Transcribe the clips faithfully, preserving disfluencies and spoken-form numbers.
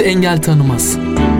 engel tanımaz.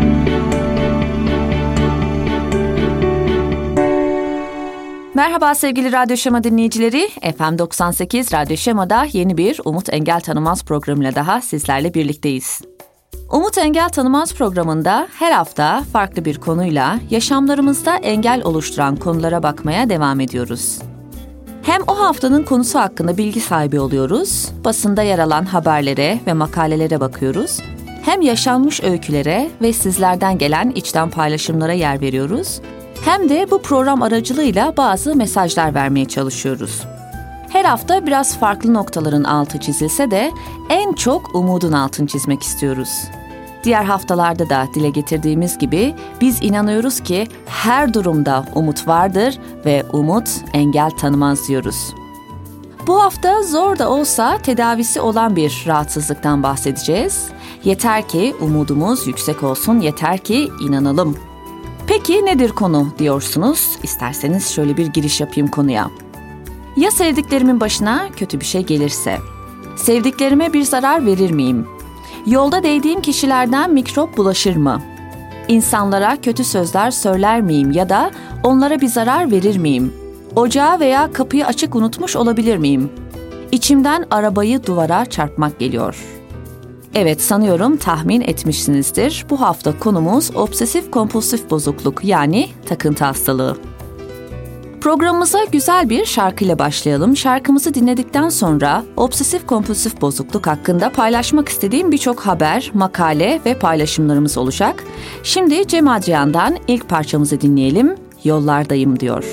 Merhaba sevgili Radyo Şema dinleyicileri. F M doksan sekiz Radyo Şema'da yeni bir Umut Engel Tanımaz programıyla daha sizlerle birlikteyiz. Umut Engel Tanımaz programında her hafta farklı bir konuyla yaşamlarımızda engel oluşturan konulara bakmaya devam ediyoruz. Hem o haftanın konusu hakkında bilgi sahibi oluyoruz, basında yer alan haberlere ve makalelere bakıyoruz, hem yaşanmış öykülere ve sizlerden gelen içten paylaşımlara yer veriyoruz, hem de bu program aracılığıyla bazı mesajlar vermeye çalışıyoruz. Her hafta biraz farklı noktaların altı çizilse de en çok umudun altını çizmek istiyoruz. Diğer haftalarda da dile getirdiğimiz gibi biz inanıyoruz ki her durumda umut vardır ve umut engel tanımaz diyoruz. Bu hafta zor da olsa tedavisi olan bir rahatsızlıktan bahsedeceğiz. Yeter ki umudumuz yüksek olsun, yeter ki inanalım. Peki nedir konu diyorsunuz? İsterseniz şöyle bir giriş yapayım konuya. Ya sevdiklerimin başına kötü bir şey gelirse? Sevdiklerime bir zarar verir miyim? Yolda değdiğim kişilerden mikrop bulaşır mı? İnsanlara kötü sözler söyler miyim ya da onlara bir zarar verir miyim? Ocağı veya kapıyı açık unutmuş olabilir miyim? İçimden arabayı duvara çarpmak geliyor. Evet, sanıyorum tahmin etmişsinizdir. Bu hafta konumuz obsesif kompulsif bozukluk, yani takıntı hastalığı. Programımıza güzel bir şarkıyla başlayalım. Şarkımızı dinledikten sonra obsesif kompulsif bozukluk hakkında paylaşmak istediğim birçok haber, makale ve paylaşımlarımız olacak. Şimdi Cem Adrian'dan ilk parçamızı dinleyelim. Yollardayım diyor.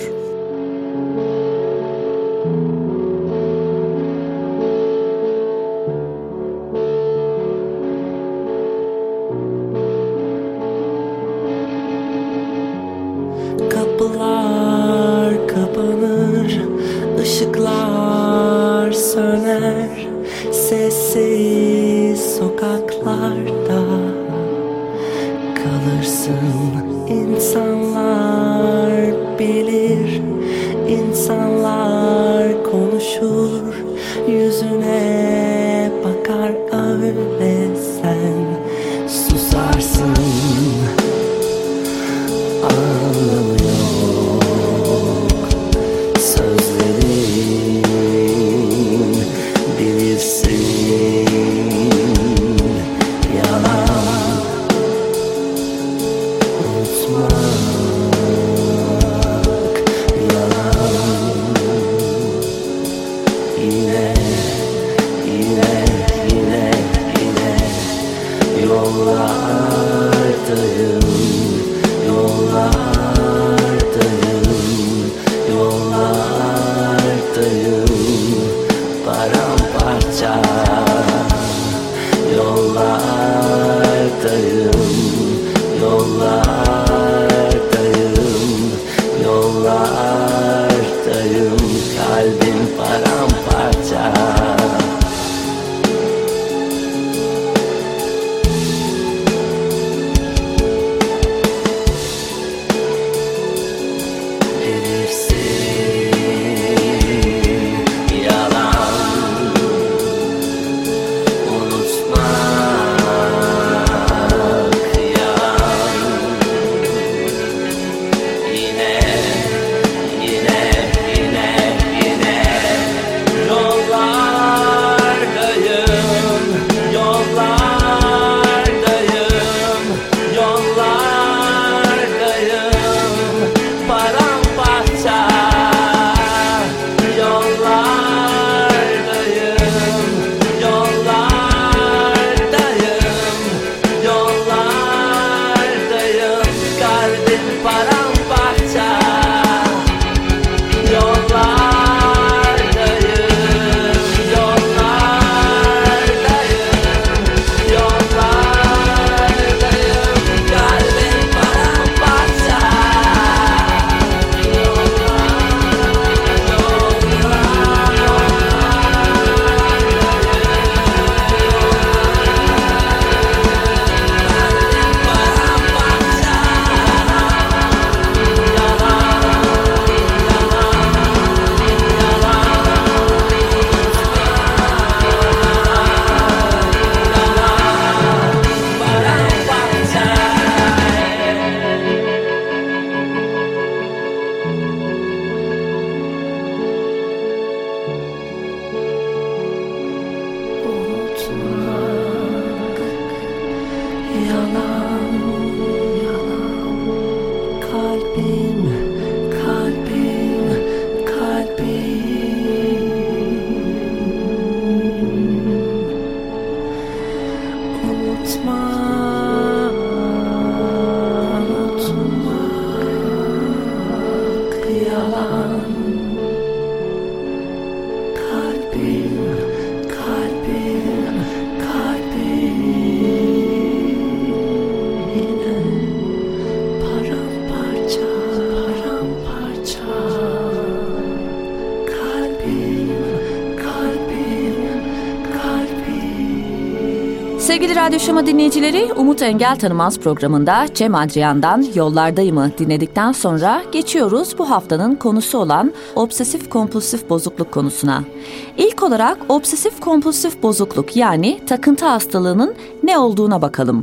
Kapılar kapanır, ışıklar söner, sessiz sokaklarda kalırsın. İnsanlar bilir, insanlar konuşur, yüzüne bakar öyle sen susarsın. Anlamı yok sözlerin, bilirsin yalan, unutmak yalan. Yine, yine, yine, yine yollardayım. Yollardayım, yollardayım, paramparça. Yollardayım, yollardayım, yollardayım, kalbim paramparça. Sevgili Radyo Şama dinleyicileri, Umut Engel Tanımaz programında Cem Adrian'dan Yollardayım'ı dinledikten sonra geçiyoruz bu haftanın konusu olan obsesif kompulsif bozukluk konusuna. İlk olarak obsesif kompulsif bozukluk yani takıntı hastalığının ne olduğuna bakalım.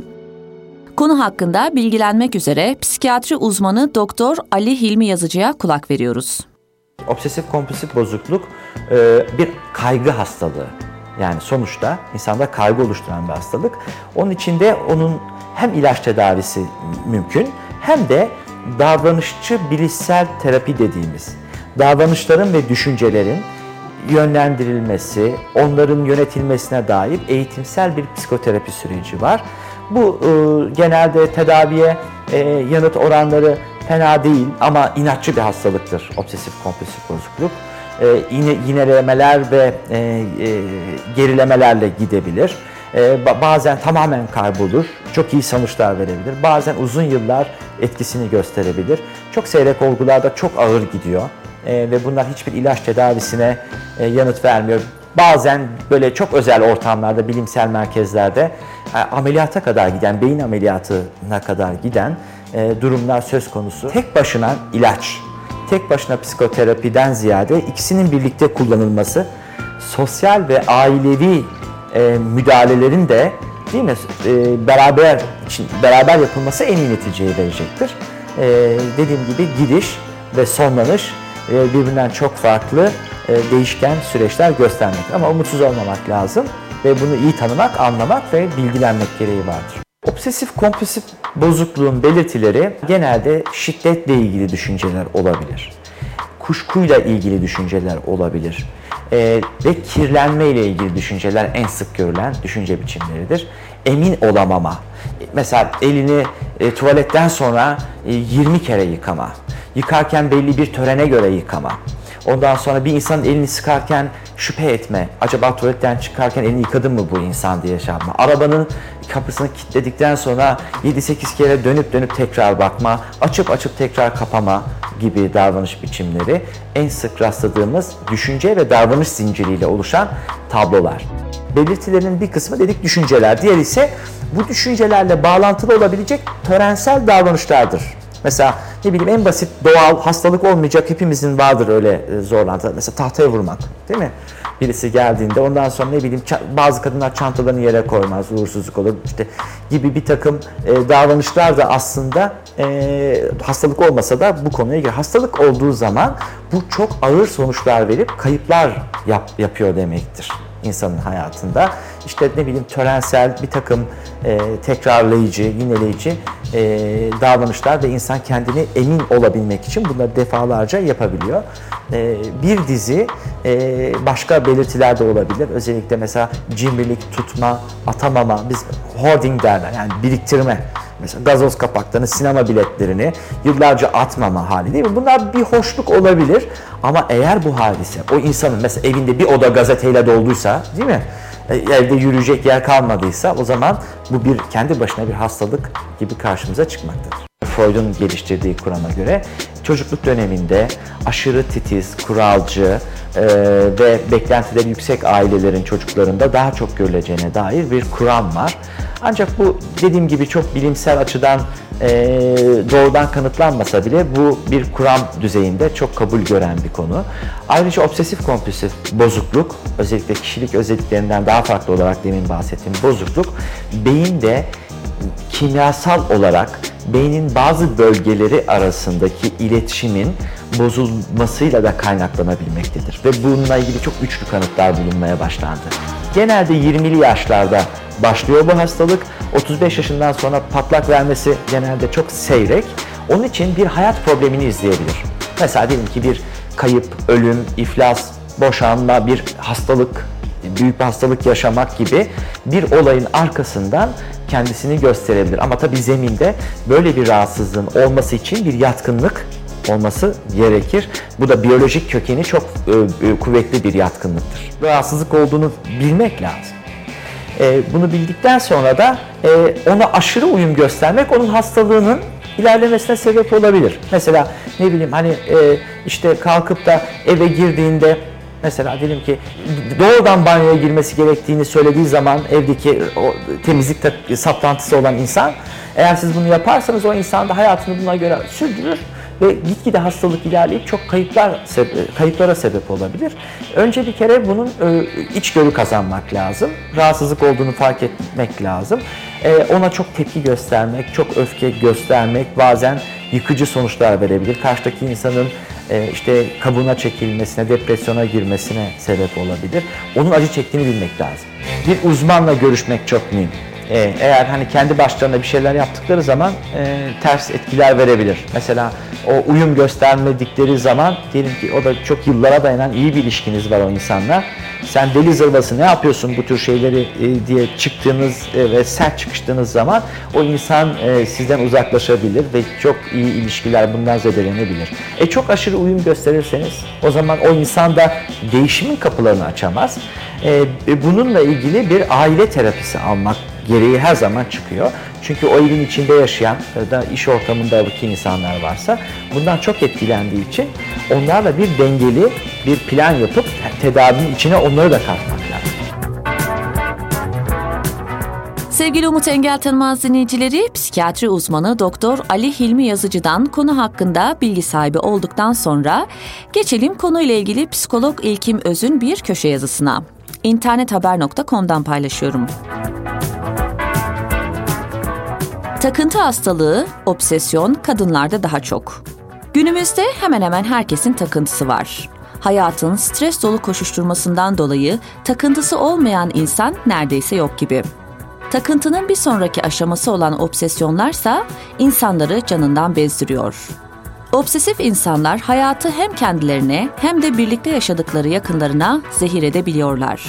Konu hakkında bilgilenmek üzere psikiyatri uzmanı Doktor Ali Hilmi Yazıcı'ya kulak veriyoruz. Obsesif kompulsif bozukluk bir kaygı hastalığı. Yani sonuçta insanda kaygı oluşturan bir hastalık. Onun içinde onun hem ilaç tedavisi mümkün hem de davranışçı bilişsel terapi dediğimiz davranışların ve düşüncelerin yönlendirilmesi, onların yönetilmesine dair eğitimsel bir psikoterapi süreci var. Bu e, genelde tedaviye e, yanıt oranları fena değil ama inatçı bir hastalıktır obsesif kompulsif bozukluk. E, yine yinelemeler ve e, e, gerilemelerle gidebilir. E, bazen tamamen kaybolur, çok iyi sonuçlar verebilir. Bazen uzun yıllar etkisini gösterebilir. Çok seyrek olgularda çok ağır gidiyor e, ve bunlar hiçbir ilaç tedavisine e, yanıt vermiyor. Bazen böyle çok özel ortamlarda, bilimsel merkezlerde e, ameliyata kadar giden, beyin ameliyatına kadar giden e, durumlar söz konusu. Tek başına ilaç, tek başına psikoterapiden ziyade ikisinin birlikte kullanılması, sosyal ve ailevi e, müdahalelerin de değil mi e, beraber için beraber yapılması en iyi neticeyi verecektir. E, dediğim gibi gidiş ve sonlanış e, birbirinden çok farklı e, değişken süreçler göstermektir. Ama umutsuz olmamak lazım ve bunu iyi tanımak, anlamak ve bilgilenmek gereği vardır. Obsesif kompulsif bozukluğun belirtileri genelde şiddetle ilgili düşünceler olabilir. Kuşkuyla ilgili düşünceler olabilir. Ee, ve kirlenme ile ilgili düşünceler en sık görülen düşünce biçimleridir. Emin olamama. Mesela elini e, tuvaletten sonra e, yirmi kere yıkama. Yıkarken belli bir törene göre yıkama. Ondan sonra bir insanın elini sıkarken şüphe etme. Acaba tuvaletten çıkarken elini yıkadı mı bu insan diye şey yapma. Arabanın kapısını kilitledikten sonra yedi sekiz kere dönüp dönüp tekrar bakma. Açıp açıp tekrar kapama gibi davranış biçimleri en sık rastladığımız düşünce ve davranış zinciriyle oluşan tablolar. Belirtilerin bir kısmı dedik düşünceler. Diğer ise bu düşüncelerle bağlantılı olabilecek törensel davranışlardır. Mesela ne bileyim en basit doğal hastalık olmayacak hepimizin vardır öyle zorlantılar. Mesela tahtaya vurmak değil mi? Birisi geldiğinde ondan sonra ne bileyim bazı kadınlar çantalarını yere koymaz, uğursuzluk olur işte gibi bir takım e, davranışlar da aslında e, hastalık olmasa da bu konuya girer. Hastalık olduğu zaman bu çok ağır sonuçlar verip kayıplar yap, yapıyor demektir insanın hayatında. İşte ne bileyim törensel bir takım e, tekrarlayıcı, yineleyici e, davranışlar ve insan kendini emin olabilmek için bunları defalarca yapabiliyor. E, bir dizi e, başka belirtiler de olabilir. Özellikle mesela cimrilik, tutma, atamama, biz hoarding derler yani biriktirme. Mesela gazoz kapaklarını, sinema biletlerini yıllarca atmama hali değil mi? Bunlar bir hoşluk olabilir ama eğer bu hadise o insanın mesela evinde bir oda gazeteyle dolduysa değil mi? Evde yürüyecek yer kalmadıysa o zaman bu bir kendi başına bir hastalık gibi karşımıza çıkmaktadır. Freud'un geliştirdiği kurama göre çocukluk döneminde aşırı titiz, kuralcı e, ve beklentileri yüksek ailelerin çocuklarında daha çok görüleceğine dair bir kuram var. Ancak bu dediğim gibi çok bilimsel açıdan e, doğrudan kanıtlanmasa bile bu bir kuram düzeyinde çok kabul gören bir konu. Ayrıca obsesif kompulsif bozukluk, özellikle kişilik özelliklerinden daha farklı olarak demin bahsettiğim bozukluk, beyinde kimyasal olarak beynin bazı bölgeleri arasındaki iletişimin bozulmasıyla da kaynaklanabilmektedir. Ve bununla ilgili çok güçlü kanıtlar bulunmaya başlandı. Genelde yirmili yaşlarda başlıyor bu hastalık. otuz beş yaşından sonra patlak vermesi genelde çok seyrek. Onun için bir hayat problemini izleyebilir. Mesela diyelim ki bir kayıp, ölüm, iflas, boşanma, bir hastalık, büyük bir hastalık yaşamak gibi bir olayın arkasından kendisini gösterebilir. Ama tabii zeminde böyle bir rahatsızlığın olması için bir yatkınlık olması gerekir. Bu da biyolojik kökeni çok e, kuvvetli bir yatkınlıktır. Rahatsızlık olduğunu bilmek lazım. E, bunu bildikten sonra da e, ona aşırı uyum göstermek onun hastalığının ilerlemesine sebep olabilir. Mesela ne bileyim hani e, işte kalkıp da eve girdiğinde Mesela diyelim ki doğrudan banyoya girmesi gerektiğini söylediği zaman evdeki o temizlik saplantısı olan insan, eğer siz bunu yaparsanız o insan da hayatını buna göre sürdürür ve gitgide hastalık ilerleyip çok kayıplar kayıplara sebep olabilir. Önce bir kere bunun içgörü kazanmak lazım. Rahatsızlık olduğunu fark etmek lazım. Ona çok tepki göstermek, çok öfke göstermek bazen yıkıcı sonuçlar verebilir. Karşıdaki insanın işte kabuğuna çekilmesine, depresyona girmesine sebep olabilir. Onun acı çektiğini bilmek lazım. Bir uzmanla görüşmek çok mühim. Eğer hani kendi başlarına bir şeyler yaptıkları zaman e, ters etkiler verebilir. Mesela o uyum göstermedikleri zaman diyelim ki o da çok yıllara dayanan iyi bir ilişkiniz var o insanla. Sen deli zırvası ne yapıyorsun bu tür şeyleri e, diye çıktığınız e, ve sert çıkıştığınız zaman o insan e, sizden uzaklaşabilir ve çok iyi ilişkiler bundan zedelenebilir. E çok aşırı uyum gösterirseniz o zaman o insan da değişimin kapılarını açamaz. E, bununla ilgili bir aile terapisi almak gereği her zaman çıkıyor. Çünkü o evin içinde yaşayan ya da iş ortamındaki insanlar varsa bundan çok etkilendiği için onlarla bir dengeli bir plan yapıp tedavinin içine onları da katmak lazım. Sevgili Umut Engel Tanımaz dinleyicileri, psikiyatri uzmanı Doktor Ali Hilmi Yazıcı'dan konu hakkında bilgi sahibi olduktan sonra geçelim konuyla ilgili psikolog İlkim Öz'ün bir köşe yazısına. internethaber nokta com'dan paylaşıyorum. Takıntı hastalığı, obsesyon kadınlarda daha çok. Günümüzde hemen hemen herkesin takıntısı var. Hayatın stres dolu koşuşturmasından dolayı takıntısı olmayan insan neredeyse yok gibi. Takıntının bir sonraki aşaması olan obsesyonlarsa insanları canından bezdiriyor. Obsesif insanlar hayatı hem kendilerine hem de birlikte yaşadıkları yakınlarına zehir edebiliyorlar.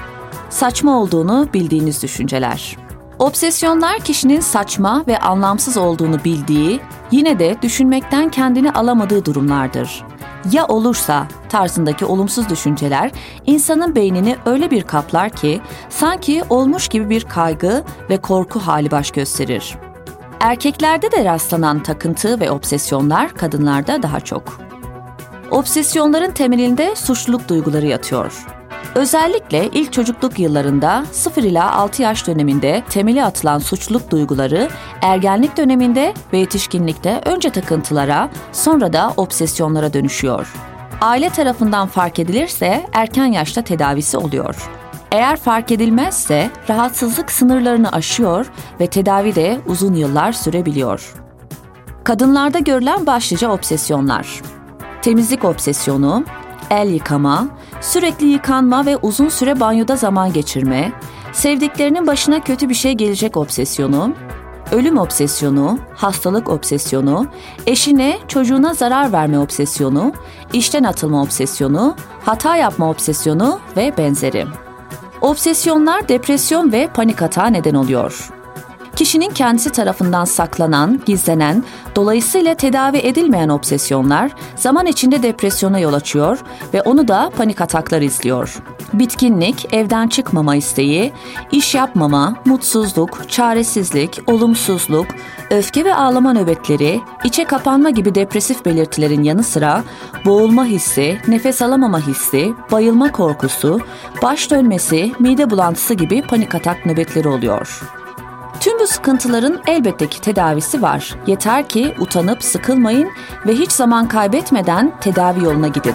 Saçma olduğunu bildiğiniz düşünceler. Obsesyonlar kişinin saçma ve anlamsız olduğunu bildiği, yine de düşünmekten kendini alamadığı durumlardır. Ya olursa tarzındaki olumsuz düşünceler insanın beynini öyle bir kaplar ki sanki olmuş gibi bir kaygı ve korku hali baş gösterir. Erkeklerde de rastlanan takıntı ve obsesyonlar kadınlarda daha çok. Obsesyonların temelinde suçluluk duyguları yatıyor. Özellikle ilk çocukluk yıllarında sıfır ila altı yaş döneminde temeli atılan suçluluk duyguları ergenlik döneminde ve yetişkinlikte önce takıntılara, sonra da obsesyonlara dönüşüyor. Aile tarafından fark edilirse erken yaşta tedavisi oluyor. Eğer fark edilmezse rahatsızlık sınırlarını aşıyor ve tedavi de uzun yıllar sürebiliyor. Kadınlarda görülen başlıca obsesyonlar: temizlik obsesyonu, el yıkama, sürekli yıkanma ve uzun süre banyoda zaman geçirme, sevdiklerinin başına kötü bir şey gelecek obsesyonu, ölüm obsesyonu, hastalık obsesyonu, eşine, çocuğuna zarar verme obsesyonu, işten atılma obsesyonu, hata yapma obsesyonu ve benzeri. Obsesyonlar depresyon ve panik atağa neden oluyor. Kişinin kendisi tarafından saklanan, gizlenen, dolayısıyla tedavi edilmeyen obsesyonlar zaman içinde depresyona yol açıyor ve onu da panik ataklar izliyor. Bitkinlik, evden çıkmama isteği, iş yapmama, mutsuzluk, çaresizlik, olumsuzluk, öfke ve ağlama nöbetleri, içe kapanma gibi depresif belirtilerin yanı sıra boğulma hissi, nefes alamama hissi, bayılma korkusu, baş dönmesi, mide bulantısı gibi panik atak nöbetleri oluyor. Tüm bu sıkıntıların elbette ki tedavisi var. Yeter ki utanıp sıkılmayın ve hiç zaman kaybetmeden tedavi yoluna gidin.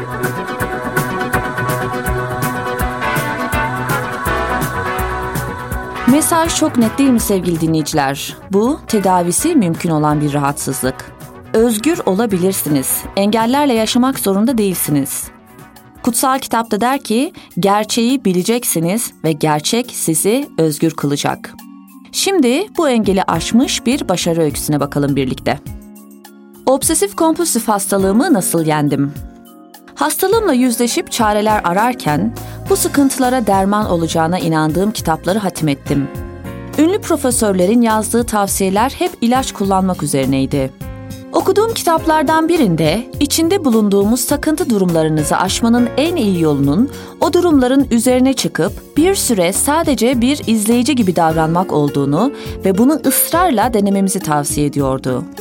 Mesaj çok net değil mi sevgili dinleyiciler? Bu tedavisi mümkün olan bir rahatsızlık. Özgür olabilirsiniz. Engellerle yaşamak zorunda değilsiniz. Kutsal kitapta der ki, gerçeği bileceksiniz ve gerçek sizi özgür kılacak. Şimdi bu engeli aşmış bir başarı öyküsüne bakalım birlikte. Obsesif kompulsif hastalığımı nasıl yendim? Hastalığımla yüzleşip çareler ararken bu sıkıntılara derman olacağına inandığım kitapları hatim Ünlü profesörlerin yazdığı tavsiyeler hep ilaç kullanmak üzerineydi. Okuduğum kitaplardan birinde içinde bulunduğumuz takıntı durumlarınızı aşmanın en iyi yolunun o durumların üzerine çıkıp bir süre sadece bir izleyici gibi davranmak olduğunu ve bunu ısrarla denememizi tavsiye ediyordu.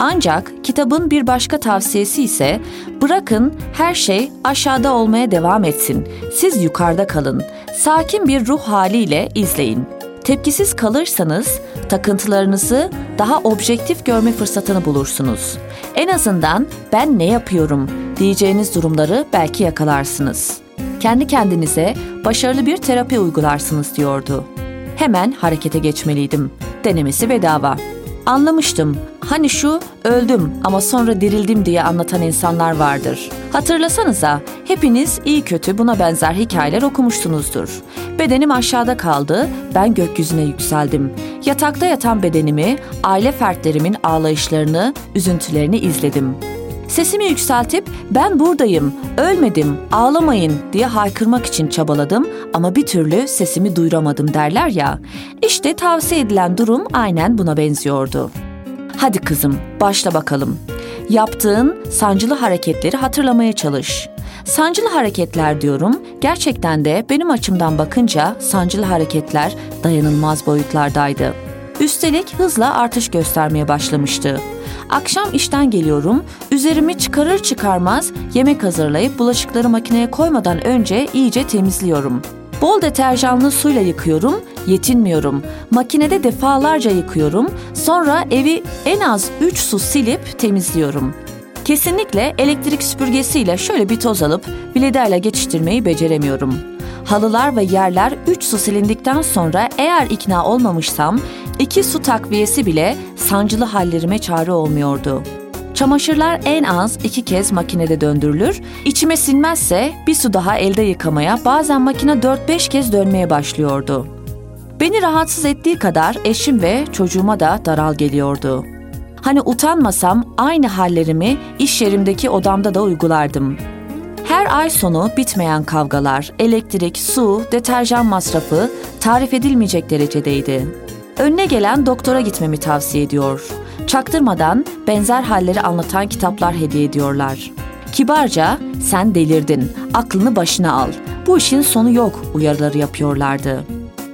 Ancak kitabın bir başka tavsiyesi ise bırakın her şey aşağıda olmaya devam etsin. Siz yukarıda kalın. Sakin bir ruh haliyle izleyin. Tepkisiz kalırsanız takıntılarınızı daha objektif görme fırsatını bulursunuz. En azından ben ne yapıyorum diyeceğiniz durumları belki yakalarsınız. Kendi kendinize başarılı bir terapi uygularsınız diyordu. Hemen harekete geçmeliydim. Denemesi bedava. Anlamıştım. Hani şu öldüm ama sonra dirildim diye anlatan insanlar vardır. Hatırlasanıza, hepiniz iyi kötü buna benzer hikayeler okumuşsunuzdur. Bedenim aşağıda kaldı, ben gökyüzüne yükseldim. Yatakta yatan bedenimi, aile fertlerimin ağlayışlarını, üzüntülerini izledim. Sesimi yükseltip ben buradayım, ölmedim, ağlamayın diye haykırmak için çabaladım ama bir türlü sesimi duyuramadım derler ya. İşte tavsiye edilen durum aynen buna benziyordu. Hadi kızım, başla bakalım. Yaptığın sancılı hareketleri hatırlamaya çalış. Sancılı hareketler diyorum, gerçekten de benim açımdan bakınca sancılı hareketler dayanılmaz boyutlardaydı. Üstelik hızla artış göstermeye başlamıştı. Akşam işten geliyorum, üzerimi çıkarır çıkarmaz yemek hazırlayıp bulaşıkları makineye koymadan önce iyice temizliyorum. Bol deterjanlı suyla yıkıyorum, yetinmiyorum. Makinede defalarca yıkıyorum, sonra evi en az üç su silip temizliyorum. Kesinlikle elektrik süpürgesiyle şöyle bir toz alıp viledayla geçiştirmeyi beceremiyorum. Halılar ve yerler üç su silindikten sonra eğer ikna olmamışsam iki su takviyesi bile sancılı hallerime çare olmuyordu. Çamaşırlar en az iki kez makinede döndürülür, içime sinmezse bir su daha elde yıkamaya, bazen makine dört beş kez dönmeye başlıyordu. Beni rahatsız ettiği kadar eşim ve çocuğuma da daral geliyordu. Hani utanmasam aynı hallerimi iş yerimdeki odamda da uygulardım. Her ay sonu bitmeyen kavgalar, elektrik, su, deterjan masrafı tarif edilmeyecek derecedeydi. Önüne gelen doktora gitmemi tavsiye ediyor. Çaktırmadan benzer halleri anlatan kitaplar hediye ediyorlar. Kibarca sen delirdin, aklını başına al, bu işin sonu yok uyarıları yapıyorlardı.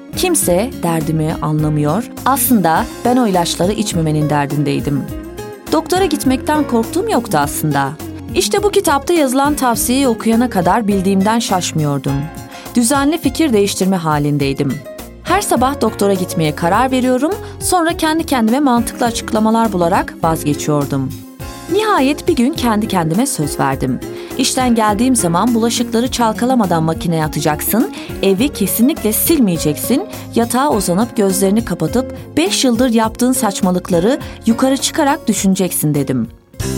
Kimse derdimi anlamıyor, aslında ben o ilaçları içmemenin derdindeydim. Doktora gitmekten korktuğum yoktu aslında. İşte bu kitapta yazılan tavsiyeyi okuyana kadar bildiğimden şaşmıyordum. Düzenli fikir değiştirme halindeydim. Her sabah doktora gitmeye karar veriyorum, sonra kendi kendime mantıklı açıklamalar bularak vazgeçiyordum. Nihayet bir gün kendi kendime söz verdim. İşten geldiğim zaman bulaşıkları çalkalamadan makineye atacaksın, evi kesinlikle silmeyeceksin, yatağa uzanıp gözlerini kapatıp beş yıldır yaptığın saçmalıkları yukarı çıkarak düşüneceksin dedim.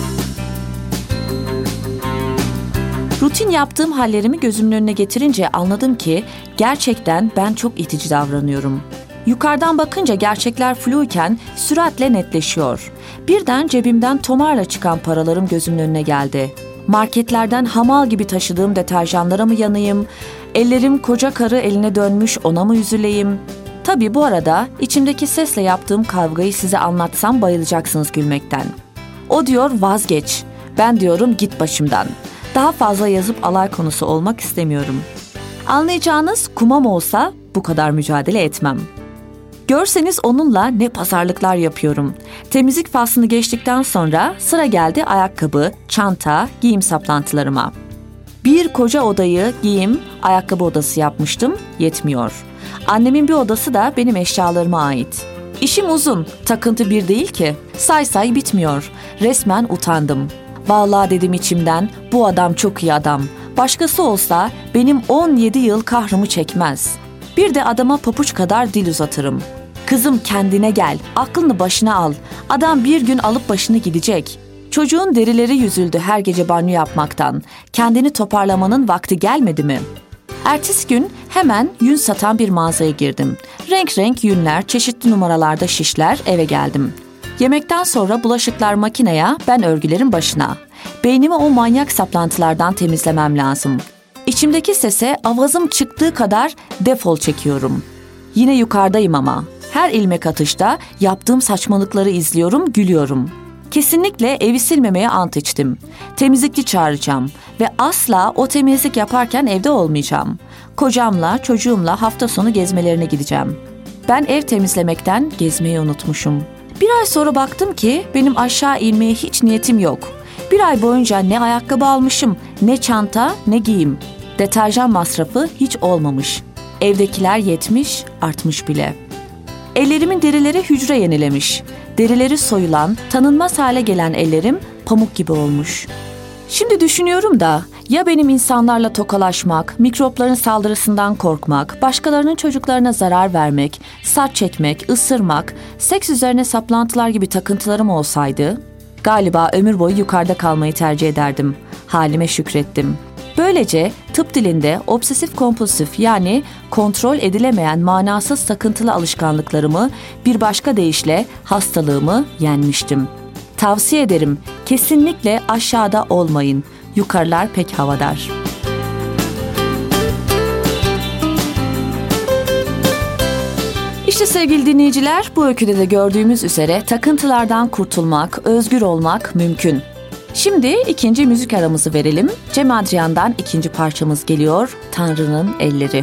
Rutin yaptığım hallerimi gözümün önüne getirince anladım ki gerçekten ben çok itici davranıyorum. Yukarıdan bakınca gerçekler fluyken süratle netleşiyor. Birden cebimden tomarla çıkan paralarım gözümün önüne geldi. Marketlerden hamal gibi taşıdığım deterjanlara mı yanayım? Ellerim koca karı eline dönmüş ona mı üzüleyim? Tabii bu arada içimdeki sesle yaptığım kavgayı size anlatsam bayılacaksınız gülmekten. O diyor vazgeç. Ben diyorum git başımdan. Daha fazla yazıp alay konusu olmak istemiyorum. Anlayacağınız kumam olsa bu kadar mücadele etmem. Görseniz onunla ne pazarlıklar yapıyorum. Temizlik faslını geçtikten sonra sıra geldi ayakkabı, çanta, giyim saplantılarıma. Bir koca odayı giyim, ayakkabı odası yapmıştım, yetmiyor. Annemin bir odası da benim eşyalarıma ait. İşim uzun, takıntı bir değil ki. Say say bitmiyor. Resmen utandım. Vallahi dedim içimden, bu adam çok iyi adam. Başkası olsa benim on yedi yıl kahrımı çekmez. Bir de adama papuç kadar dil uzatırım. Kızım kendine gel, aklını başına al. Adam bir gün alıp başını gidecek. Çocuğun derileri yüzüldü her gece banyo yapmaktan. Kendini toparlamanın vakti gelmedi mi? Ertesi gün hemen yün satan bir mağazaya girdim. Renk renk yünler, çeşitli numaralarda şişler, eve geldim. Yemekten sonra bulaşıklar makineye, ben örgülerin başına. Beynimi o manyak saplantılardan temizlemem lazım. İçimdeki sese avazım çıktığı kadar defol çekiyorum. Yine yukarıdayım ama. Her ilmek atışta yaptığım saçmalıkları izliyorum, gülüyorum. Kesinlikle evi silmemeye ant içtim. Temizlikçi çağıracağım ve asla o temizlik yaparken evde olmayacağım. Kocamla, çocuğumla hafta sonu gezmelerine gideceğim. Ben ev temizlemekten gezmeyi unutmuşum. Bir ay sonra baktım ki benim aşağı inmeye hiç niyetim yok. Bir ay boyunca ne ayakkabı almışım, ne çanta, ne giyim. Deterjan masrafı hiç olmamış. Evdekiler yetmiş, artmış bile. Ellerimin derileri hücre yenilemiş. Derileri soyulan, tanınmaz hale gelen ellerim pamuk gibi olmuş. Şimdi düşünüyorum da ya benim insanlarla tokalaşmak, mikropların saldırısından korkmak, başkalarının çocuklarına zarar vermek, saç çekmek, ısırmak, seks üzerine saplantılar gibi takıntılarım olsaydı, galiba ömür boyu yukarıda kalmayı tercih ederdim. Halime şükrettim. Böylece tıp dilinde obsesif kompulsif yani kontrol edilemeyen manasız takıntılı alışkanlıklarımı bir başka deyişle hastalığımı yenmiştim. Tavsiye ederim, kesinlikle aşağıda olmayın. Yukarılar pek havadar. İşte sevgili dinleyiciler, bu öyküde de gördüğümüz üzere takıntılardan kurtulmak, özgür olmak mümkün. Şimdi ikinci müzik aramızı verelim. Cem Adrian'dan ikinci parçamız geliyor, Tanrı'nın Elleri.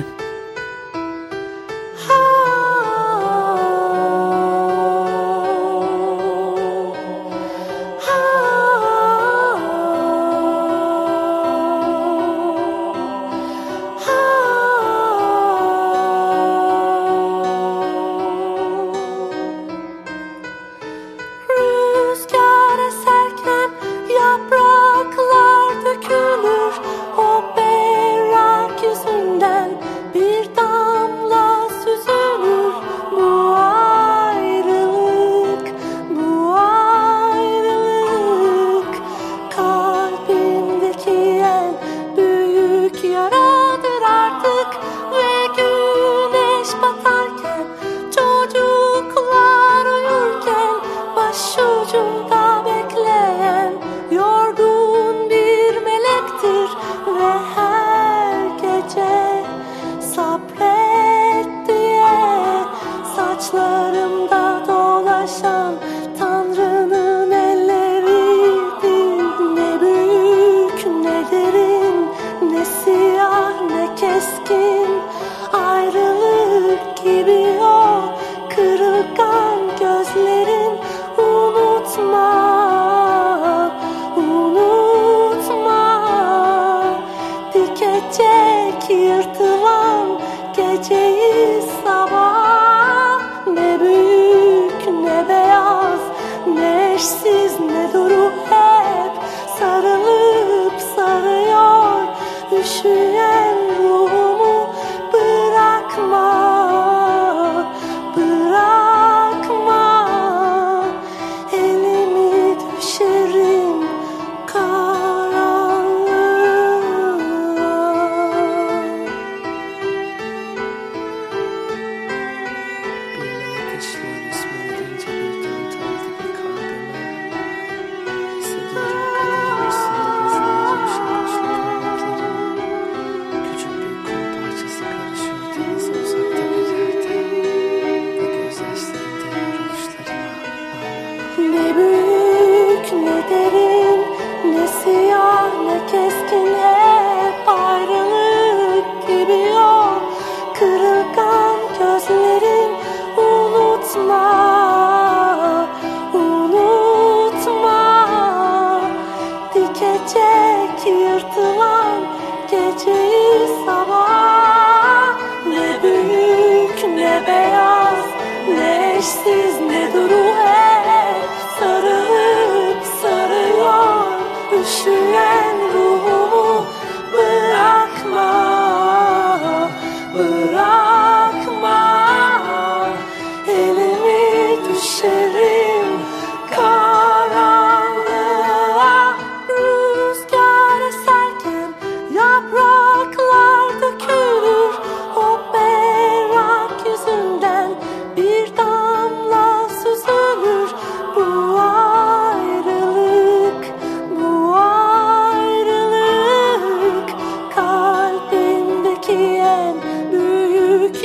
büyük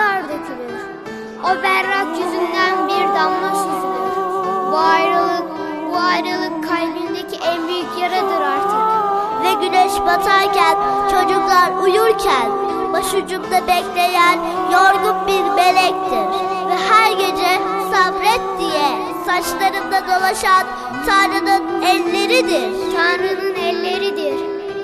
yıllar dökülür. O berrak yüzünden bir damla süzülür. Bu ayrılık, bu ayrılık kalbindeki en büyük yaradır artık. Ve güneş batarken, çocuklar uyurken, başucumda bekleyen yorgun bir melektir. Ve her gece sabret diye saçlarımda dolaşan Tanrı'nın elleridir. Tanrı'nın elleridir.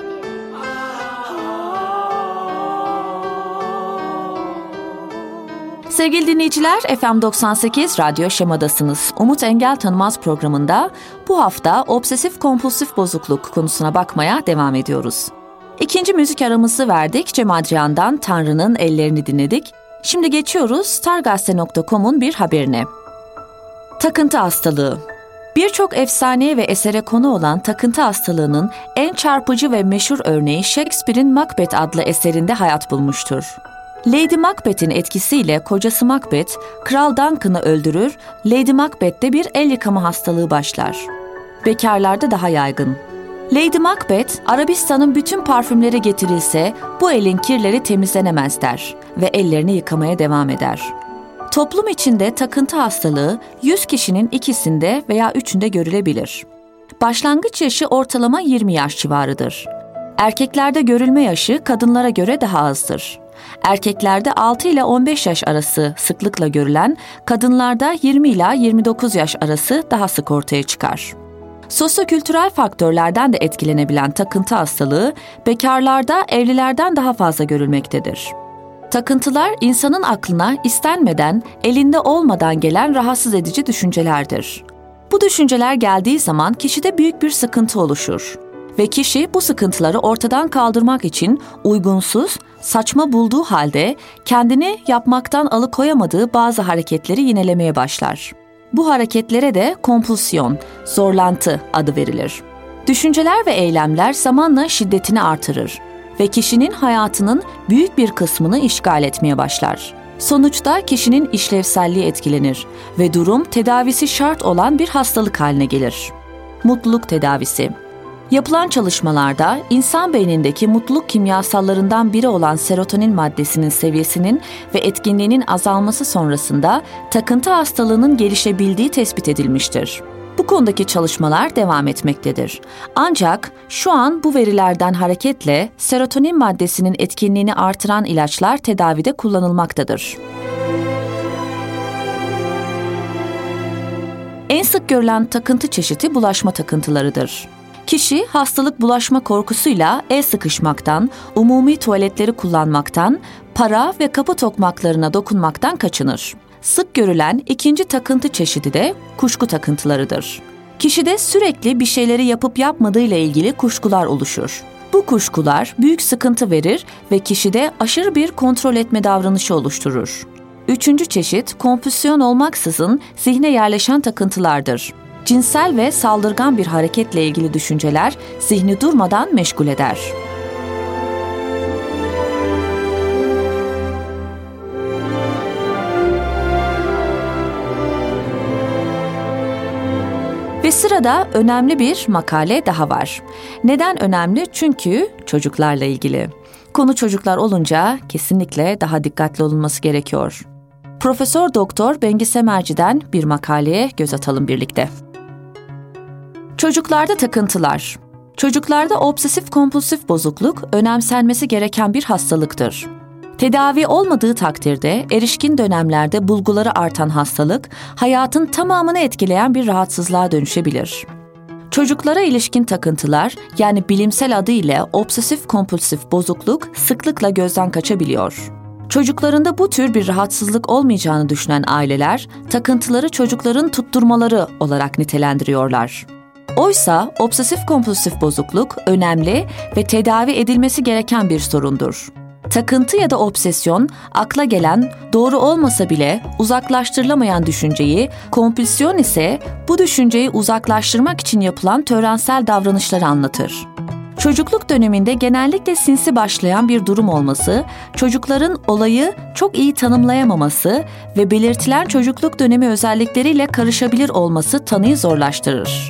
Sevgili dinleyiciler, F M doksan sekiz Radyo Şema'dasınız. Umut Engel Tanımaz programında bu hafta obsesif kompulsif bozukluk konusuna bakmaya devam ediyoruz. İkinci müzik aramızı verdik. Cem Adrian'dan Tanrı'nın ellerini dinledik. Şimdi geçiyoruz stargazete nokta com'un bir haberine. Takıntı hastalığı. Birçok efsaneye ve esere konu olan takıntı hastalığının en çarpıcı ve meşhur örneği Shakespeare'in Macbeth adlı eserinde hayat bulmuştur. Lady Macbeth'in etkisiyle kocası Macbeth, Kral Duncan'ı öldürür, Lady Macbeth'te bir el yıkama hastalığı başlar. Bekarlarda daha yaygın. Lady Macbeth, Arabistan'ın bütün parfümleri getirilse bu elin kirleri temizlenemez der ve ellerini yıkamaya devam eder. Toplum içinde takıntı hastalığı yüz kişinin ikisinde veya üçünde görülebilir. Başlangıç yaşı ortalama yirmi yaş civarıdır. Erkeklerde görülme yaşı kadınlara göre daha azdır. Erkeklerde altı ile on beş yaş arası sıklıkla görülen, kadınlarda yirmi ila yirmi dokuz yaş arası daha sık ortaya çıkar. Sosyokültürel faktörlerden de etkilenebilen takıntı hastalığı, bekarlarda evlilerden daha fazla görülmektedir. Takıntılar, insanın aklına istenmeden, elinde olmadan gelen rahatsız edici düşüncelerdir. Bu düşünceler geldiği zaman kişide büyük bir sıkıntı oluşur. Ve kişi bu sıkıntıları ortadan kaldırmak için uygunsuz, saçma bulduğu halde kendini yapmaktan alıkoyamadığı bazı hareketleri yinelemeye başlar. Bu hareketlere de kompulsiyon, zorlantı adı verilir. Düşünceler ve eylemler zamanla şiddetini artırır ve kişinin hayatının büyük bir kısmını işgal etmeye başlar. Sonuçta kişinin işlevselliği etkilenir ve durum tedavisi şart olan bir hastalık haline gelir. Mutluluk tedavisi. Yapılan çalışmalarda insan beynindeki mutluluk kimyasallarından biri olan serotonin maddesinin seviyesinin ve etkinliğinin azalması sonrasında takıntı hastalığının gelişebildiği tespit edilmiştir. Bu konudaki çalışmalar devam etmektedir. Ancak şu an bu verilerden hareketle serotonin maddesinin etkinliğini artıran ilaçlar tedavide kullanılmaktadır. En sık görülen takıntı çeşidi bulaşma takıntılarıdır. Kişi hastalık bulaşma korkusuyla el sıkışmaktan, umumi tuvaletleri kullanmaktan, para ve kapı tokmaklarına dokunmaktan kaçınır. Sık görülen ikinci takıntı çeşidi de kuşku takıntılarıdır. Kişide sürekli bir şeyleri yapıp yapmadığıyla ilgili kuşkular oluşur. Bu kuşkular büyük sıkıntı verir ve kişide aşırı bir kontrol etme davranışı oluşturur. Üçüncü çeşit kompulsiyon olmaksızın zihne yerleşen takıntılardır. Cinsel ve saldırgan bir hareketle ilgili düşünceler zihni durmadan meşgul eder. Ve sırada önemli bir makale daha var. Neden önemli? Çünkü çocuklarla ilgili. Konu çocuklar olunca kesinlikle daha dikkatli olunması gerekiyor. Profesör Doktor Bengi Semerci'den bir makaleye göz atalım birlikte. Çocuklarda takıntılar. Çocuklarda obsesif kompulsif bozukluk önemsenmesi gereken bir hastalıktır. Tedavi olmadığı takdirde erişkin dönemlerde bulguları artan hastalık, hayatın tamamını etkileyen bir rahatsızlığa dönüşebilir. Çocuklara ilişkin takıntılar, yani bilimsel adıyla obsesif kompulsif bozukluk sıklıkla gözden kaçabiliyor. Çocuklarında bu tür bir rahatsızlık olmayacağını düşünen aileler, takıntıları çocukların tutturmaları olarak nitelendiriyorlar. Oysa obsesif kompulsif bozukluk önemli ve tedavi edilmesi gereken bir sorundur. Takıntı ya da obsesyon, akla gelen, doğru olmasa bile uzaklaştırılamayan düşünceyi, kompulsiyon ise bu düşünceyi uzaklaştırmak için yapılan törensel davranışları anlatır. Çocukluk döneminde genellikle sinsi başlayan bir durum olması, çocukların olayı çok iyi tanımlayamaması ve belirtilen çocukluk dönemi özellikleriyle karışabilir olması tanıyı zorlaştırır.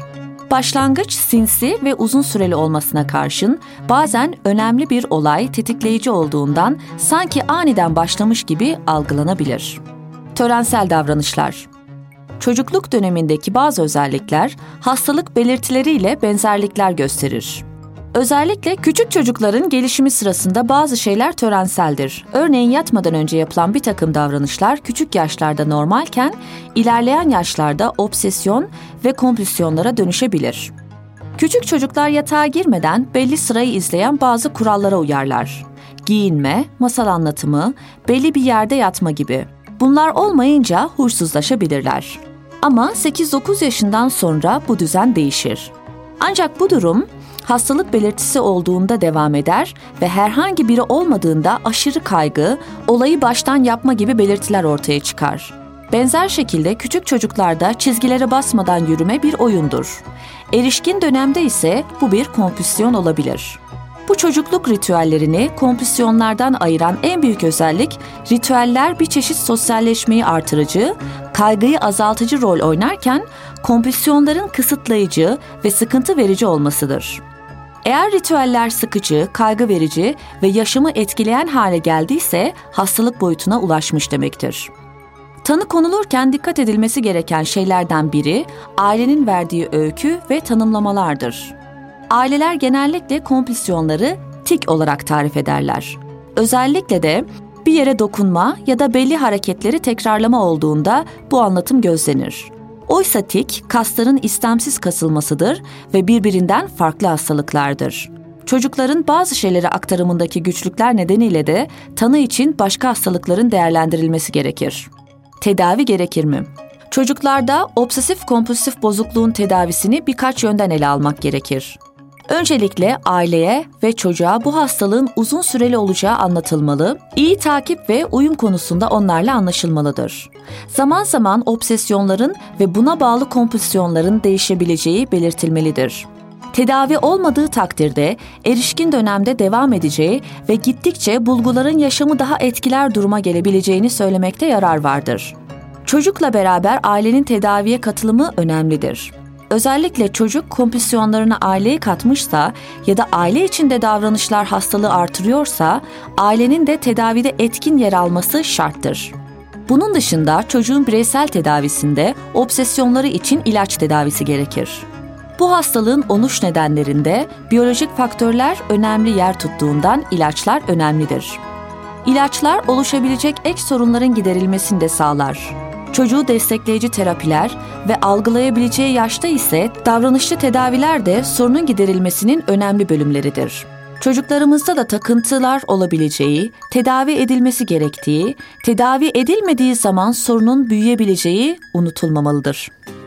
Başlangıç sinsi ve uzun süreli olmasına karşın bazen önemli bir olay tetikleyici olduğundan sanki aniden başlamış gibi algılanabilir. Törensel davranışlar. Çocukluk dönemindeki bazı özellikler hastalık belirtileriyle benzerlikler gösterir. Özellikle küçük çocukların gelişimi sırasında bazı şeyler törenseldir. Örneğin yatmadan önce yapılan bir takım davranışlar küçük yaşlarda normalken ilerleyen yaşlarda obsesyon ve kompulsiyonlara dönüşebilir. Küçük çocuklar yatağa girmeden belli sırayı izleyen bazı kurallara uyarlar. Giyinme, masal anlatımı, belli bir yerde yatma gibi. Bunlar olmayınca huysuzlaşabilirler. Ama sekiz dokuz yaşından sonra bu düzen değişir. Ancak bu durum hastalık belirtisi olduğunda devam eder ve herhangi biri olmadığında aşırı kaygı, olayı baştan yapma gibi belirtiler ortaya çıkar. Benzer şekilde küçük çocuklarda çizgilere basmadan yürüme bir oyundur. Erişkin dönemde ise bu bir kompulsiyon olabilir. Bu çocukluk ritüellerini kompulsiyonlardan ayıran en büyük özellik, ritüeller bir çeşit sosyalleşmeyi artırıcı, kaygıyı azaltıcı rol oynarken kompulsiyonların kısıtlayıcı ve sıkıntı verici olmasıdır. Eğer ritüeller sıkıcı, kaygı verici ve yaşamı etkileyen hale geldiyse hastalık boyutuna ulaşmış demektir. Tanı konulurken dikkat edilmesi gereken şeylerden biri ailenin verdiği öykü ve tanımlamalardır. Aileler genellikle kompulsiyonları tik olarak tarif ederler. Özellikle de bir yere dokunma ya da belli hareketleri tekrarlama olduğunda bu anlatım gözlenir. Oysa tik, kasların istemsiz kasılmasıdır ve birbirinden farklı hastalıklardır. Çocukların bazı şeyleri aktarımındaki güçlükler nedeniyle de tanı için başka hastalıkların değerlendirilmesi gerekir. Tedavi gerekir mi? Çocuklarda obsesif kompulsif bozukluğun tedavisini birkaç yönden ele almak gerekir. Öncelikle aileye ve çocuğa bu hastalığın uzun süreli olacağı anlatılmalı, iyi takip ve uyum konusunda onlarla anlaşılmalıdır. Zaman zaman obsesyonların ve buna bağlı kompulsiyonların değişebileceği belirtilmelidir. Tedavi olmadığı takdirde erişkin dönemde devam edeceği ve gittikçe bulguların yaşamı daha etkiler duruma gelebileceğini söylemekte yarar vardır. Çocukla beraber ailenin tedaviye katılımı önemlidir. Özellikle çocuk kompulsiyonlarına aileyi katmışsa ya da aile içinde davranışlar hastalığı artırıyorsa, ailenin de tedavide etkin yer alması şarttır. Bunun dışında çocuğun bireysel tedavisinde obsesyonları için ilaç tedavisi gerekir. Bu hastalığın oluş nedenlerinde biyolojik faktörler önemli yer tuttuğundan ilaçlar önemlidir. İlaçlar oluşabilecek ek sorunların giderilmesini de sağlar. Çocuğu destekleyici terapiler ve algılayabileceği yaşta ise davranışçı tedaviler de sorunun giderilmesinin önemli bölümleridir. Çocuklarımızda da takıntılar olabileceği, tedavi edilmesi gerektiği, tedavi edilmediği zaman sorunun büyüyebileceği unutulmamalıdır.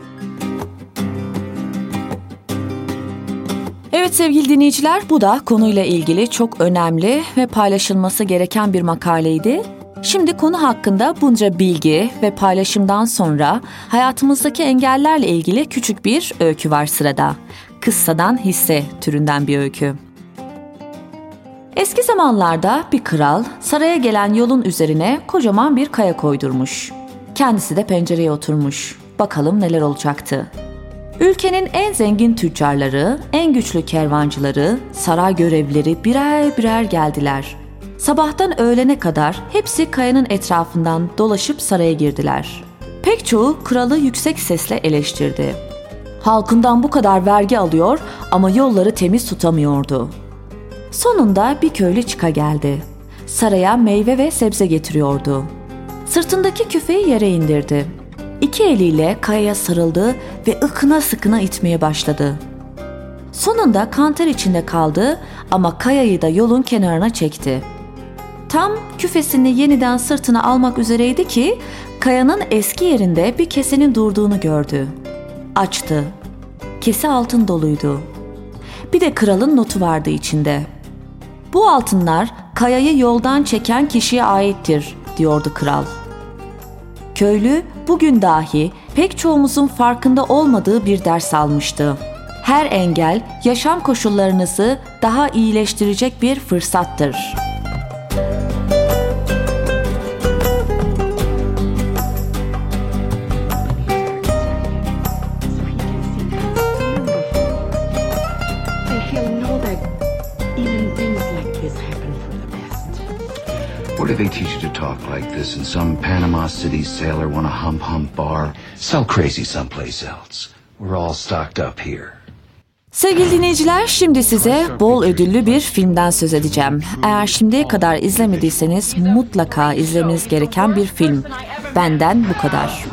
Evet sevgili dinleyiciler, bu da konuyla ilgili çok önemli ve paylaşılması gereken bir makaleydi. Şimdi konu hakkında bunca bilgi ve paylaşımdan sonra hayatımızdaki engellerle ilgili küçük bir öykü var sırada. Kıssadan hisse türünden bir öykü. Eski zamanlarda bir kral saraya gelen yolun üzerine kocaman bir kaya koydurmuş. Kendisi de pencereye oturmuş. Bakalım neler olacaktı. Ülkenin en zengin tüccarları, en güçlü kervancıları, saray görevlileri birer birer geldiler. Sabahtan öğlene kadar hepsi kayanın etrafından dolaşıp saraya girdiler. Pek çoğu kralı yüksek sesle eleştirdi. Halkından bu kadar vergi alıyor ama yolları temiz tutamıyordu. Sonunda bir köylü çıka geldi. Saraya meyve ve sebze getiriyordu. Sırtındaki küfeyi yere indirdi. İki eliyle kayaya sarıldı ve ıkına sıkına itmeye başladı. Sonunda kanter içinde kaldı ama kayayı da yolun kenarına çekti. Tam küfesini yeniden sırtına almak üzereydi ki kayanın eski yerinde bir kesenin durduğunu gördü. Açtı. Kese altın doluydu. Bir de kralın notu vardı içinde. Bu altınlar kayayı yoldan çeken kişiye aittir, diyordu kral. Köylü bugün dahi pek çoğumuzun farkında olmadığı bir ders almıştı. Her engel yaşam koşullarınızı daha iyileştirecek bir fırsattır. talk like this and some Panama City sailor want a hump hump bar, sell crazy someplace else. We're all stocked up here. Sevgili dinleyiciler, şimdi size bol ödüllü bir filmden söz edeceğim. Eğer şimdiye kadar izlemediyseniz mutlaka izlemeniz gereken bir film. Benden bu kadar.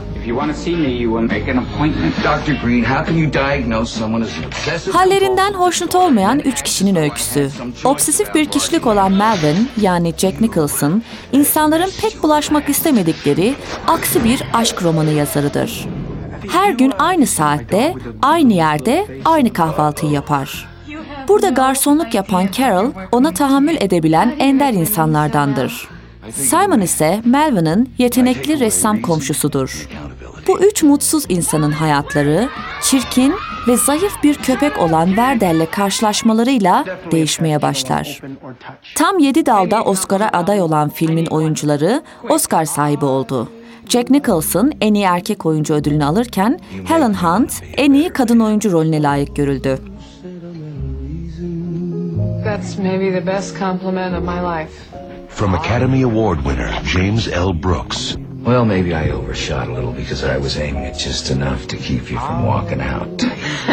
Hallerinden hoşnut olmayan üç kişinin öyküsü. Obsesif bir kişilik olan Melvin, yani Jack Nicholson, insanların pek bulaşmak istemedikleri aksi bir aşk romanı yazarıdır. Her gün aynı saatte, aynı yerde, aynı kahvaltıyı yapar. Burada garsonluk yapan Carol, ona tahammül edebilen ender insanlardandır. Simon ise Melvin'in yetenekli ressam komşusudur. Bu üç mutsuz insanın hayatları, çirkin ve zayıf bir köpek olan Werder'le karşılaşmalarıyla değişmeye başlar. Tam yedi dalda Oscar'a aday olan filmin oyuncuları Oscar sahibi oldu. Jack Nicholson en iyi erkek oyuncu ödülünü alırken Helen Hunt en iyi kadın oyuncu rolüne layık görüldü. That's maybe the best compliment of my life. From Academy Award winner James L. Brooks. Well, maybe I overshot a little because I was aiming at just enough to keep you from walking out.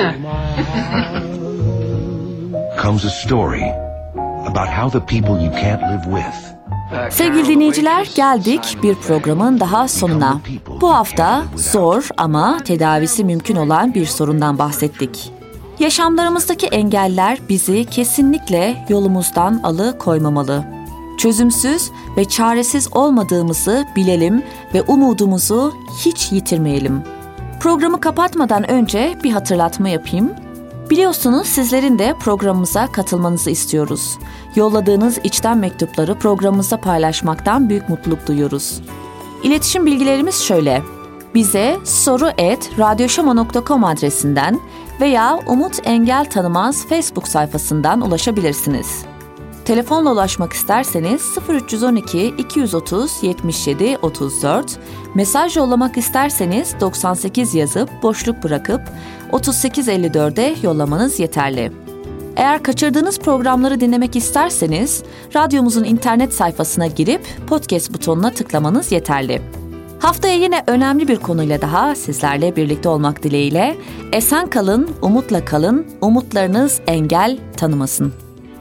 Comes a story about how the people you can't live with. Sevgili dinleyiciler, geldik bir programın daha sonuna. Bu hafta zor ama tedavisi mümkün olan bir sorundan bahsettik. Yaşamlarımızdaki engeller bizi kesinlikle yolumuzdan alıkoymamalı. Çözümsüz ve çaresiz olmadığımızı bilelim ve umudumuzu hiç yitirmeyelim. Programı kapatmadan önce bir hatırlatma yapayım. Biliyorsunuz sizlerin de programımıza katılmanızı istiyoruz. Yolladığınız içten mektupları programımızda paylaşmaktan büyük mutluluk duyuyoruz. İletişim bilgilerimiz şöyle. Bize soru et radyoşama nokta com adresinden veya Umut Engel Tanımaz Facebook sayfasından ulaşabilirsiniz. Telefonla ulaşmak isterseniz sıfır üç on iki iki yüz otuz yetmiş yedi otuz dört, mesaj yollamak isterseniz doksan sekiz yazıp boşluk bırakıp otuz sekiz elli dörde yollamanız yeterli. Eğer kaçırdığınız programları dinlemek isterseniz radyomuzun internet sayfasına girip podcast butonuna tıklamanız yeterli. Haftaya yine önemli bir konuyla daha sizlerle birlikte olmak dileğiyle esen kalın, umutla kalın, umutlarınız engel tanımasın.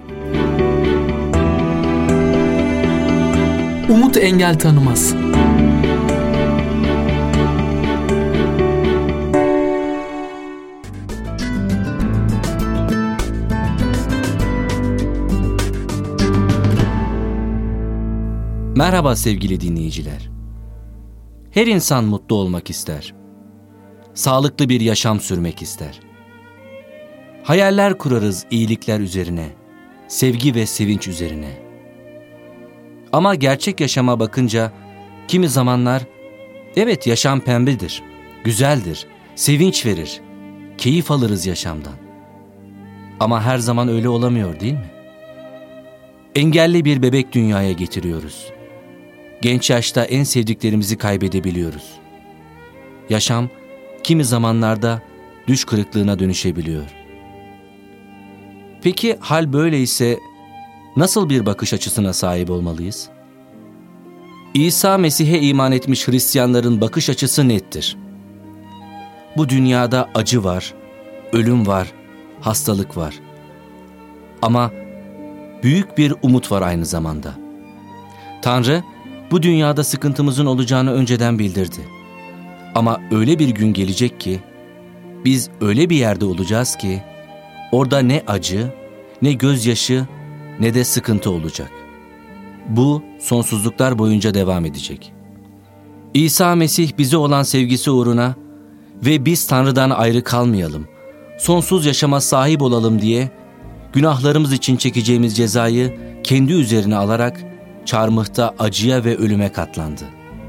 Umut engel tanımaz. Merhaba sevgili dinleyiciler. Her insan mutlu olmak ister. Sağlıklı bir yaşam sürmek ister. Hayaller kurarız iyilikler üzerine, sevgi ve sevinç üzerine. Ama gerçek yaşama bakınca kimi zamanlar evet yaşam pembedir, güzeldir, sevinç verir, keyif alırız yaşamdan. Ama her zaman öyle olamıyor değil mi? Engelli bir bebek dünyaya getiriyoruz. Genç yaşta en sevdiklerimizi kaybedebiliyoruz. Yaşam kimi zamanlarda düş kırıklığına dönüşebiliyor. Peki hal böyleyse nasıl bir bakış açısına sahip olmalıyız? İsa Mesih'e iman etmiş Hristiyanların bakış açısı nettir. Bu dünyada acı var, ölüm var, hastalık var. Ama büyük bir umut var aynı zamanda. Tanrı, bu dünyada sıkıntımızın olacağını önceden bildirdi. Ama öyle bir gün gelecek ki, biz öyle bir yerde olacağız ki, orada ne acı, ne gözyaşı, ne de sıkıntı olacak. Bu sonsuzluklar boyunca devam edecek. İsa Mesih bize olan sevgisi uğruna ve biz Tanrı'dan ayrı kalmayalım, sonsuz yaşama sahip olalım diye günahlarımız için çekeceğimiz cezayı kendi üzerine alarak çarmıhta acıya ve ölüme katlandı.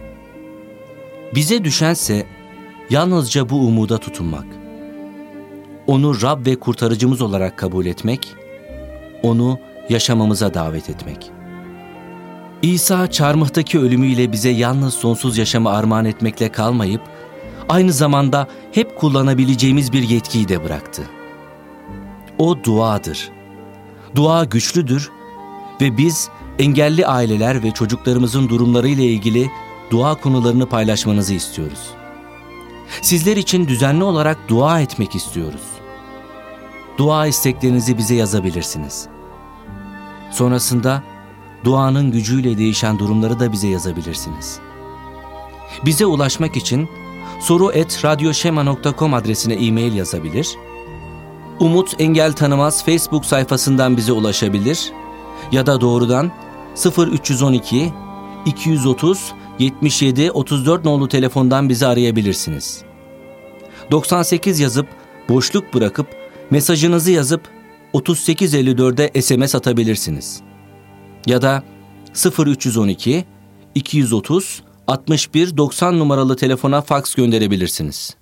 Bize düşense yalnızca bu umuda tutunmak. Onu Rab ve kurtarıcımız olarak kabul etmek, onu yaşamamıza davet etmek. İsa çarmıhtaki ölümüyle bize yalnız sonsuz yaşamı armağan etmekle kalmayıp, aynı zamanda hep kullanabileceğimiz bir yetkiyi de bıraktı. O duadır. Dua güçlüdür ve biz engelli aileler ve çocuklarımızın durumları ile ilgili dua konularını paylaşmanızı istiyoruz. Sizler için düzenli olarak dua etmek istiyoruz. Dua isteklerinizi bize yazabilirsiniz. Sonrasında duanın gücüyle değişen durumları da bize yazabilirsiniz. Bize ulaşmak için soru et radyoşema nokta com adresine e-mail yazabilir, Umut Engel Tanımaz Facebook sayfasından bize ulaşabilir ya da doğrudan sıfır üç on iki iki yüz otuz yetmiş yedi otuz dört nolu telefondan bizi arayabilirsiniz. doksan sekiz yazıp boşluk bırakıp mesajınızı yazıp otuz sekiz elli dörde S M S atabilirsiniz. Ya da sıfır üç on iki iki yüz otuz altmış bir doksan numaralı telefona faks gönderebilirsiniz.